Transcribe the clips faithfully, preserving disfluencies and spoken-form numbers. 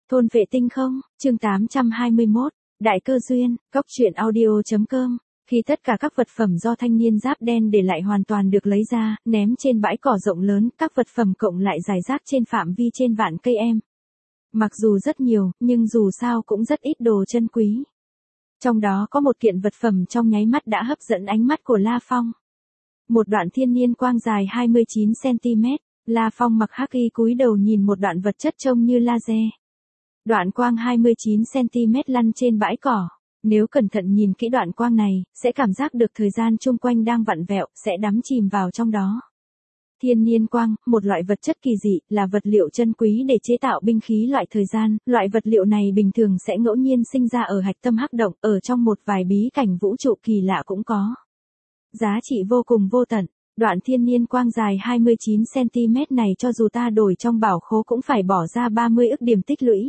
Thôn vệ tinh không, chương tám trăm hai mươi mốt, Đại cơ duyên, góc truyện audio.com. Khi tất cả các vật phẩm do thanh niên giáp đen để lại hoàn toàn được lấy ra, ném trên bãi cỏ rộng lớn, các vật phẩm cộng lại rải rác trên phạm vi trên vạn cây em. Mặc dù rất nhiều, nhưng dù sao cũng rất ít đồ chân quý. Trong đó có một kiện vật phẩm trong nháy mắt đã hấp dẫn ánh mắt của La Phong. Một đoạn thiên niên quang dài hai mươi chín xăng-ti-mét, La Phong mặc hắc y cúi đầu nhìn một đoạn vật chất trông như laser. Đoạn quang hai mươi chín xăng-ti-mét lăn trên bãi cỏ. Nếu cẩn thận nhìn kỹ đoạn quang này, sẽ cảm giác được thời gian chung quanh đang vặn vẹo, sẽ đắm chìm vào trong đó. Thiên niên quang, một loại vật chất kỳ dị, là vật liệu chân quý để chế tạo binh khí loại thời gian. Loại vật liệu này bình thường sẽ ngẫu nhiên sinh ra ở hạch tâm hắc động, ở trong một vài bí cảnh vũ trụ kỳ lạ cũng có. Giá trị vô cùng vô tận. Đoạn thiên niên quang dài hai mươi chín xăng-ti-mét này cho dù ta đổi trong bảo khố cũng phải bỏ ra ba mươi ức điểm tích lũy.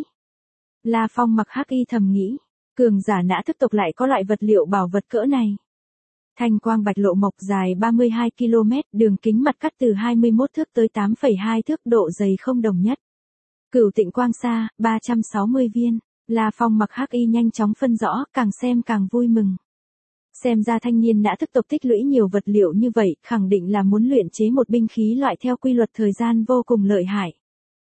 La Phong mặc hắc y thầm nghĩ, cường giả nã thức tộc lại có loại vật liệu bảo vật cỡ này. Thanh quang bạch lộ mộc dài ba mươi hai ki lô mét, đường kính mặt cắt từ hai mươi mốt thước tới tám phẩy hai thước, độ dày không đồng nhất. Cửu tịnh quang sa, ba trăm sáu mươi viên. La Phong mặc hắc y nhanh chóng phân rõ, càng xem càng vui mừng. Xem ra thanh niên nã thức tộc tích lũy nhiều vật liệu như vậy, khẳng định là muốn luyện chế một binh khí loại theo quy luật thời gian vô cùng lợi hại.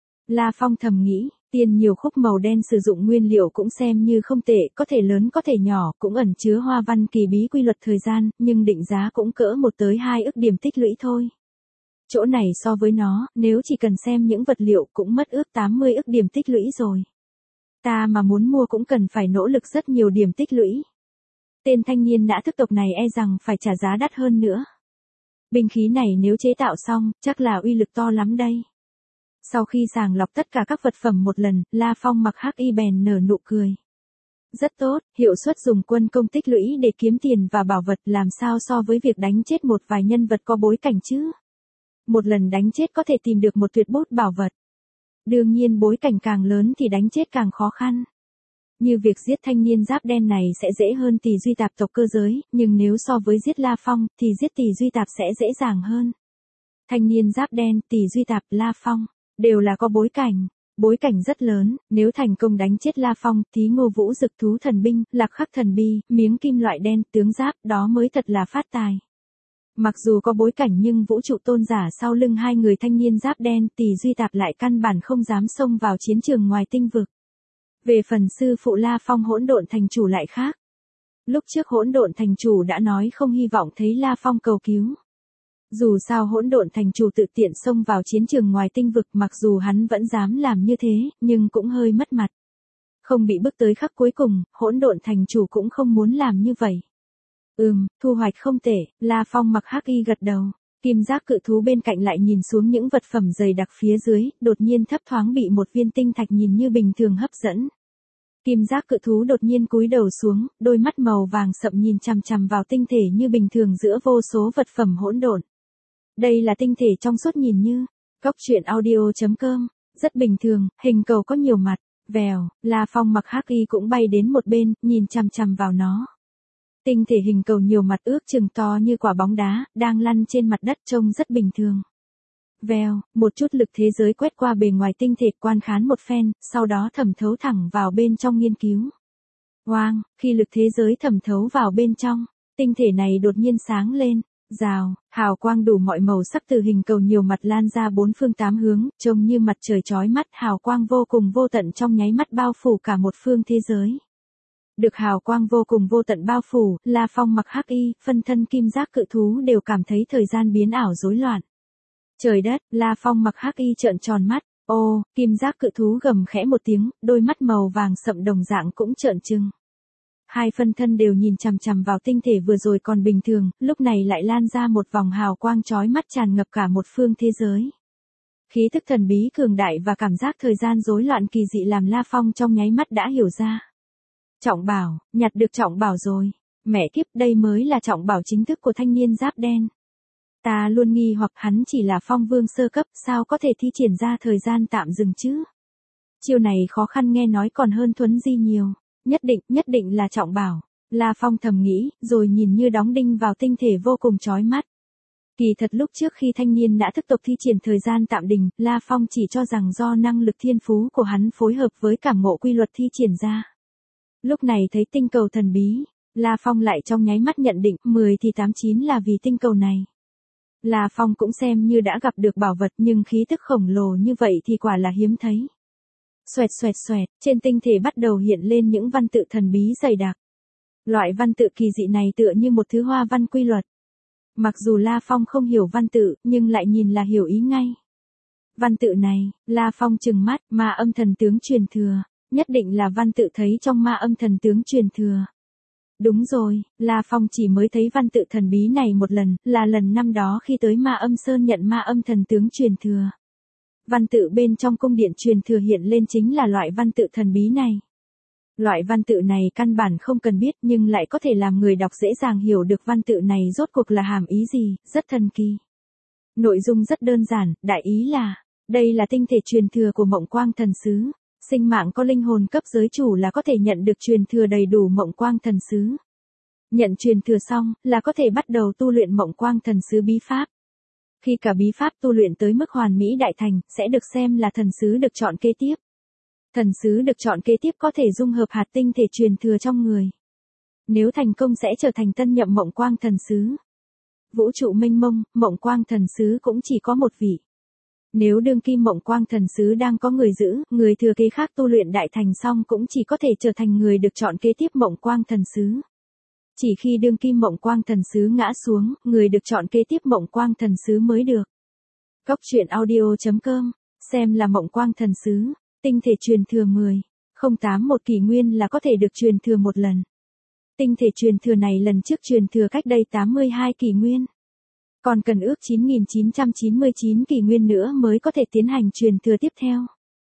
La Phong thầm nghĩ, tiền nhiều khúc màu đen sử dụng nguyên liệu cũng xem như không tệ, có thể lớn có thể nhỏ, cũng ẩn chứa hoa văn kỳ bí quy luật thời gian, nhưng định giá cũng cỡ một tới hai ức điểm tích lũy thôi. Chỗ này so với nó, nếu chỉ cần xem những vật liệu cũng mất ước tám mươi ức điểm tích lũy rồi. Ta mà muốn mua cũng cần phải nỗ lực rất nhiều điểm tích lũy. Tên thanh niên nã thức tộc này e rằng phải trả giá đắt hơn nữa. Binh khí này nếu chế tạo xong, chắc là uy lực to lắm đây. Sau khi sàng lọc tất cả các vật phẩm một lần, La Phong mặc hắc y bèn nở nụ cười. Rất tốt, hiệu suất dùng quân công tích lũy để kiếm tiền và bảo vật làm sao so với việc đánh chết một vài nhân vật có bối cảnh chứ. Một lần đánh chết có thể tìm được một tuyệt bút bảo vật. Đương nhiên bối cảnh càng lớn thì đánh chết càng khó khăn. Như việc giết thanh niên giáp đen này sẽ dễ hơn Tỳ Duy Tạp tộc cơ giới, nhưng nếu so với giết La Phong, thì giết Tỳ Duy Tạp sẽ dễ dàng hơn. Thanh niên giáp đen, Tỳ Duy Tạp, La Phong, đều là có bối cảnh. Bối cảnh rất lớn, nếu thành công đánh chết La Phong, Thí Ngô Vũ Dực thú thần binh, Lạc Khắc thần bi, miếng kim loại đen, tướng giáp, đó mới thật là phát tài. Mặc dù có bối cảnh nhưng vũ trụ tôn giả sau lưng hai người thanh niên giáp đen, Tỳ Duy Tạp lại căn bản không dám xông vào chiến trường ngoài tinh vực. Về phần sư phụ La Phong hỗn độn thành chủ lại khác. Lúc trước hỗn độn thành chủ đã nói không hy vọng thấy La Phong cầu cứu. Dù sao hỗn độn thành chủ tự tiện xông vào chiến trường ngoài tinh vực, mặc dù hắn vẫn dám làm như thế, nhưng cũng hơi mất mặt. Không bị bước tới khắc cuối cùng, hỗn độn thành chủ cũng không muốn làm như vậy. Ừm, thu hoạch không tệ, La Phong mặc hắc y gật đầu. Kim giác cự thú bên cạnh lại nhìn xuống những vật phẩm dày đặc phía dưới, đột nhiên thấp thoáng bị một viên tinh thạch nhìn như bình thường hấp dẫn. Kim giác cự thú đột nhiên cúi đầu xuống, đôi mắt màu vàng sậm nhìn chằm chằm vào tinh thể như bình thường giữa vô số vật phẩm hỗn độn. Đây là tinh thể trong suốt nhìn như, góc truyện audio.com, rất bình thường, hình cầu có nhiều mặt, vèo, La Phong mặc hắc y cũng bay đến một bên, nhìn chằm chằm vào nó. Tinh thể hình cầu nhiều mặt ước chừng to như quả bóng đá, đang lăn trên mặt đất trông rất bình thường. Vèo, một chút lực thế giới quét qua bề ngoài tinh thể quan khán một phen, sau đó thẩm thấu thẳng vào bên trong nghiên cứu. Oang, khi lực thế giới thẩm thấu vào bên trong, tinh thể này đột nhiên sáng lên, rào, hào quang đủ mọi màu sắc từ hình cầu nhiều mặt lan ra bốn phương tám hướng, trông như mặt trời chói mắt, hào quang vô cùng vô tận trong nháy mắt bao phủ cả một phương thế giới. Được hào quang vô cùng vô tận bao phủ, La Phong mặc hắc y, phân thân kim giác cự thú đều cảm thấy thời gian biến ảo rối loạn. Trời đất, La Phong mặc hắc y trợn tròn mắt, ô, kim giác cự thú gầm khẽ một tiếng, đôi mắt màu vàng sậm đồng dạng cũng trợn trừng. Hai phân thân đều nhìn chằm chằm vào tinh thể vừa rồi còn bình thường, lúc này lại lan ra một vòng hào quang chói mắt tràn ngập cả một phương thế giới. Khí thức thần bí cường đại và cảm giác thời gian rối loạn kỳ dị làm La Phong trong nháy mắt đã hiểu ra. Trọng bảo, nhặt được trọng bảo rồi. Mẹ kiếp, đây mới là trọng bảo chính thức của thanh niên giáp đen. Ta luôn nghi hoặc hắn chỉ là phong vương sơ cấp, sao có thể thi triển ra thời gian tạm dừng chứ? Chiêu này khó khăn nghe nói còn hơn Thuấn Di nhiều. Nhất định, nhất định là trọng bảo. La Phong thầm nghĩ, rồi nhìn như đóng đinh vào tinh thể vô cùng chói mắt. Kỳ thật lúc trước khi thanh niên đã thức tục thi triển thời gian tạm đình, La Phong chỉ cho rằng do năng lực thiên phú của hắn phối hợp với cảm ngộ quy luật thi triển ra. Lúc này thấy tinh cầu thần bí, La Phong lại trong nháy mắt nhận định mười thì tám chín là vì tinh cầu này. La Phong cũng xem như đã gặp được bảo vật nhưng khí tức khổng lồ như vậy thì quả là hiếm thấy. Xoẹt xoẹt xoẹt, trên tinh thể bắt đầu hiện lên những văn tự thần bí dày đặc. Loại văn tự kỳ dị này tựa như một thứ hoa văn quy luật. Mặc dù La Phong không hiểu văn tự, nhưng lại nhìn là hiểu ý ngay. Văn tự này, La Phong trừng mắt, ma âm thần tướng truyền thừa, nhất định là văn tự thấy trong ma âm thần tướng truyền thừa. Đúng rồi, La Phong chỉ mới thấy văn tự thần bí này một lần, là lần năm đó khi tới ma âm sơn nhận ma âm thần tướng truyền thừa. Văn tự bên trong cung điện truyền thừa hiện lên chính là loại văn tự thần bí này. Loại văn tự này căn bản không cần biết nhưng lại có thể làm người đọc dễ dàng hiểu được văn tự này rốt cuộc là hàm ý gì, rất thần kỳ. Nội dung rất đơn giản, đại ý là, đây là tinh thể truyền thừa của Mộng Quang Thần Sứ. Sinh mạng có linh hồn cấp giới chủ là có thể nhận được truyền thừa đầy đủ Mộng Quang Thần Sứ. Nhận truyền thừa xong, là có thể bắt đầu tu luyện Mộng Quang Thần Sứ bí pháp. Khi cả bí pháp tu luyện tới mức hoàn mỹ đại thành, sẽ được xem là thần sứ được chọn kế tiếp. Thần sứ được chọn kế tiếp có thể dung hợp hạt tinh thể truyền thừa trong người. Nếu thành công sẽ trở thành tân nhậm Mộng Quang Thần Sứ. Vũ trụ mênh mông, Mộng Quang Thần Sứ cũng chỉ có một vị. Nếu đương kim Mộng Quang Thần Sứ đang có người giữ, người thừa kế khác tu luyện đại thành xong cũng chỉ có thể trở thành người được chọn kế tiếp Mộng Quang Thần Sứ. Chỉ khi đương kim Mộng Quang Thần Sứ ngã xuống, người được chọn kế tiếp Mộng Quang Thần Sứ mới được. Cốc truyện audio chấm com, xem là Mộng Quang Thần Sứ, tinh thể truyền thừa mười, không tám một kỷ nguyên là có thể được truyền thừa một lần. Tinh thể truyền thừa này lần trước truyền thừa cách đây tám mươi hai kỷ nguyên. Còn cần ước chín nghìn chín trăm chín mươi chín kỷ nguyên nữa mới có thể tiến hành truyền thừa tiếp theo.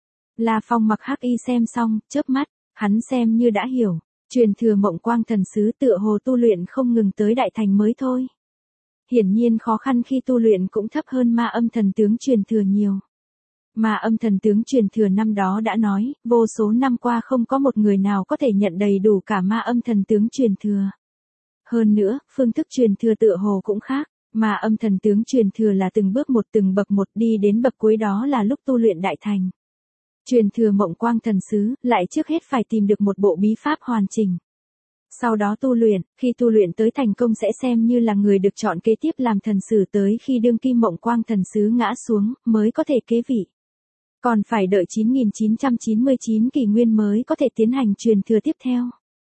La Phong mặc hắc y xem xong, chớp mắt, hắn xem như đã hiểu, truyền thừa Mộng Quang Thần Sứ tựa hồ tu luyện không ngừng tới đại thành mới thôi. Hiển nhiên khó khăn khi tu luyện cũng thấp hơn ma âm thần tướng truyền thừa nhiều. Ma âm thần tướng truyền thừa năm đó đã nói, vô số năm qua không có một người nào có thể nhận đầy đủ cả ma âm thần tướng truyền thừa. Hơn nữa, phương thức truyền thừa tựa hồ cũng khác. Mà âm thần tướng truyền thừa là từng bước một từng bậc một đi đến bậc cuối đó là lúc tu luyện đại thành. Truyền thừa Mộng Quang Thần Sứ, lại trước hết phải tìm được một bộ bí pháp hoàn chỉnh. Sau đó tu luyện, khi tu luyện tới thành công sẽ xem như là người được chọn kế tiếp làm thần sử tới khi đương kim Mộng Quang Thần Sứ ngã xuống, mới có thể kế vị. Còn phải đợi chín nghìn chín trăm chín mươi chín kỷ nguyên mới có thể tiến hành truyền thừa tiếp theo.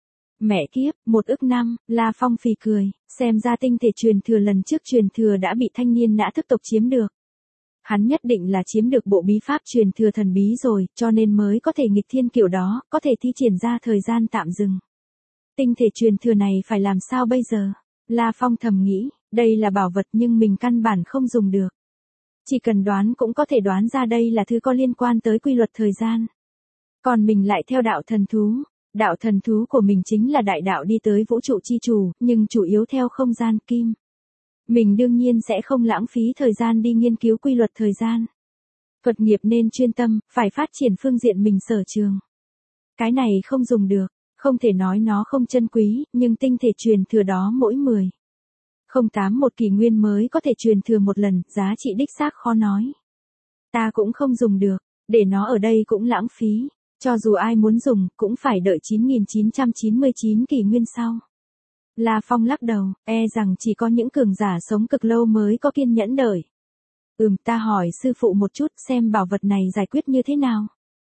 Mẹ kiếp, một ức năm, La Phong phì cười, xem ra tinh thể truyền thừa lần trước truyền thừa đã bị thanh niên nã thức tộc chiếm được. Hắn nhất định là chiếm được bộ bí pháp truyền thừa thần bí rồi, cho nên mới có thể nghịch thiên kiểu đó, có thể thi triển ra thời gian tạm dừng. Tinh thể truyền thừa này phải làm sao bây giờ? La Phong thầm nghĩ, đây là bảo vật nhưng mình căn bản không dùng được. Chỉ cần đoán cũng có thể đoán ra đây là thứ có liên quan tới quy luật thời gian. Còn mình lại theo đạo thần thú. Đạo thần thú của mình chính là đại đạo đi tới vũ trụ chi chủ, nhưng chủ yếu theo không gian kim. Mình đương nhiên sẽ không lãng phí thời gian đi nghiên cứu quy luật thời gian. Thuật nghiệp nên chuyên tâm, phải phát triển phương diện mình sở trường. Cái này không dùng được, không thể nói nó không chân quý, nhưng tinh thể truyền thừa đó mỗi mười. không tám một kỷ nguyên mới có thể truyền thừa một lần, giá trị đích xác khó nói. Ta cũng không dùng được, để nó ở đây cũng lãng phí. Cho dù ai muốn dùng, cũng phải đợi chín nghìn chín trăm chín mươi chín kỷ nguyên sau. La Phong lắc đầu, e rằng chỉ có những cường giả sống cực lâu mới có kiên nhẫn đợi. Ừm, ta hỏi sư phụ một chút xem bảo vật này giải quyết như thế nào.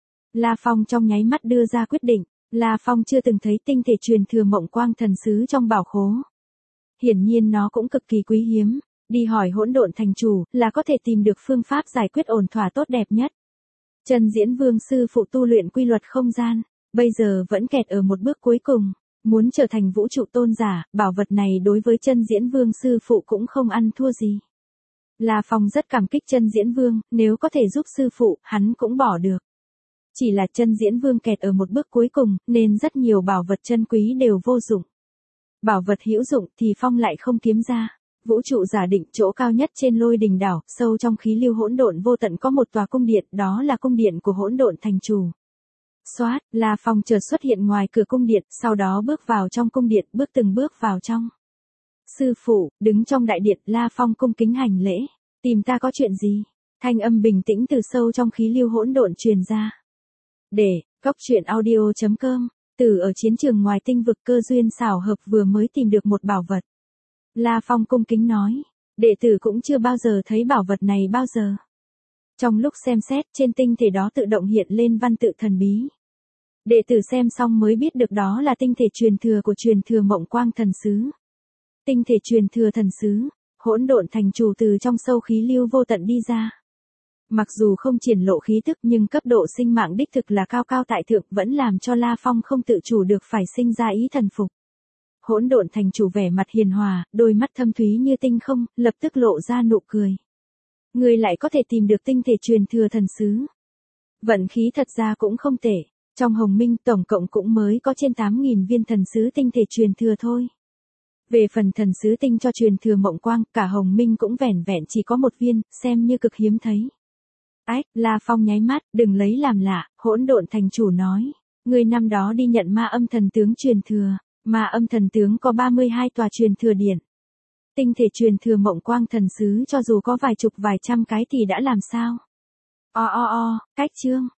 La Phong trong nháy mắt đưa ra quyết định, La Phong chưa từng thấy tinh thể truyền thừa Mộng Quang Thần Sứ trong bảo khố. Hiển nhiên nó cũng cực kỳ quý hiếm, đi hỏi Hỗn Độn Thành Chủ là có thể tìm được phương pháp giải quyết ổn thỏa tốt đẹp nhất. Chân Diễn Vương sư phụ tu luyện quy luật không gian, bây giờ vẫn kẹt ở một bước cuối cùng, muốn trở thành vũ trụ tôn giả, bảo vật này đối với Chân Diễn Vương sư phụ cũng không ăn thua gì. La Phong rất cảm kích Chân Diễn Vương, nếu có thể giúp sư phụ, hắn cũng bỏ được. Chỉ là Chân Diễn Vương kẹt ở một bước cuối cùng, nên rất nhiều bảo vật chân quý đều vô dụng. Bảo vật hữu dụng thì Phong lại không kiếm ra. Vũ trụ giả định chỗ cao nhất trên Lôi Đình đảo, sâu trong khí lưu hỗn độn vô tận có một tòa cung điện, đó là cung điện của Hỗn Độn Thành Chủ. Xoát, La Phong chợt xuất hiện ngoài cửa cung điện, sau đó bước vào trong cung điện, bước từng bước vào trong. sư phụ, đứng trong đại điện, La Phong cung kính hành lễ. Tìm ta có chuyện gì? Thanh âm bình tĩnh từ sâu trong khí lưu hỗn độn truyền ra. Để, cốc truyện audio.com, từ ở chiến trường ngoài tinh vực cơ duyên xảo hợp vừa mới tìm được một bảo vật. La Phong cung kính nói, đệ tử cũng chưa bao giờ thấy bảo vật này bao giờ. Trong lúc xem xét, trên tinh thể đó tự động hiện lên văn tự thần bí. Đệ tử xem xong mới biết được đó là tinh thể truyền thừa của truyền thừa Mộng Quang Thần Sứ. Tinh thể truyền thừa thần sứ, hỗn độn thành chủ từ trong sâu khí lưu vô tận đi ra. Mặc dù không triển lộ khí tức nhưng cấp độ sinh mạng đích thực là cao cao tại thượng, vẫn làm cho La Phong không tự chủ được phải sinh ra ý thần phục. Hỗn độn thành chủ vẻ mặt hiền hòa, đôi mắt thâm thúy như tinh không, lập tức lộ ra nụ cười. Người lại có thể tìm được tinh thể truyền thừa thần sứ. Vận khí thật ra cũng không tệ. Trong Hồng Minh tổng cộng cũng mới có trên tám nghìn viên thần sứ tinh thể truyền thừa thôi. Về phần thần sứ tinh cho truyền thừa Mộng Quang, cả Hồng Minh cũng vẻn vẹn chỉ có một viên, xem như cực hiếm thấy. Ách, La Phong nháy mắt, đừng lấy làm lạ, hỗn độn thành chủ nói. Người năm đó đi nhận ma âm thần tướng truyền thừa, ma âm thần tướng có ba mươi hai tòa truyền thừa điện. Tinh thể truyền thừa Mộng Quang thần sứ cho dù có vài chục vài trăm cái thì đã làm sao? O o o, cách chương.